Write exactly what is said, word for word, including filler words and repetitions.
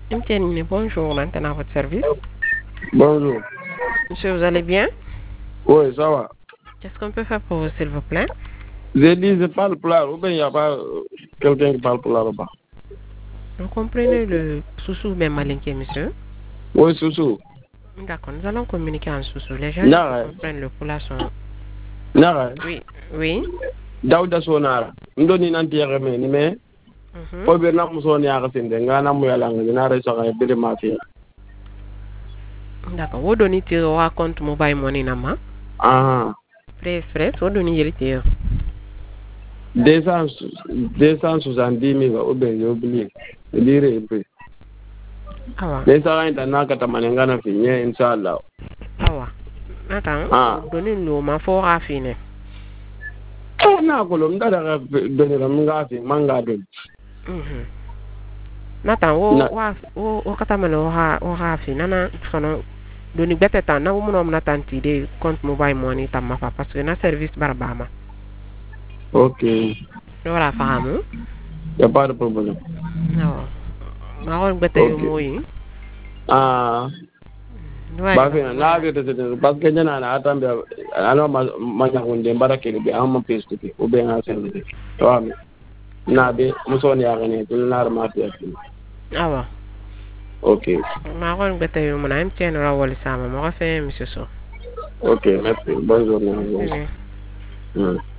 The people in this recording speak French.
Mtienne, bonjour, maintenant à votre service. Bonjour. Monsieur, vous allez bien? Oui, ça va. Qu'est-ce qu'on peut faire pour vous, s'il vous plaît? J'ai dit, je parle plat, ou bien il n'y a pas euh, quelqu'un qui parle plat là-bas. Vous comprenez le sous-sous bien malinqué, monsieur? Oui, Soussou. D'accord, nous allons communiquer en sous-sous. Les gens qui Nara, comprennent le poula sont... nara. Oui, oui. Dauda Sonara. Ndoni nanti ya kame ni me. Mhm. Ko be na muso ni aka sinde ngana mu ya langa na re saka be de mafia. D'accord, vous donnez tir au compte mobile money nama. Ah. Fresh, fresh, vous donnez le tir. deux cent soixante-dix mille o be yo bili. Dire pe. Awa, Mais ça va être na kata manengana fi nye inshallah. awa. Attends, Ah. vous donnez le ma fort raffiné. Eh na ko lo mdada ga donner mga fi manga don. Mhm. Attends, wo Na wa wo wo katamale wo ha wo raffiné nana sono doni bete tan na wo mo na tanti de compte mobile money tamma fa parce que na service barbama. OK. Wala fahamu. Y a pas de problème. Awa. Ma won bete yo OK. moyi. Ah. Wala Bafi na ga da da parce que jana na atan da ana ma ma na hunde barake bi amma pestu ke o be na sen de to am na be muso ne ya gane tul nar ma fi Awa. OK. Ma won bete yo mo na mtn ra wala sama ma fa monsieur so. OK, merci, bonne journée. Merci bien. Mm.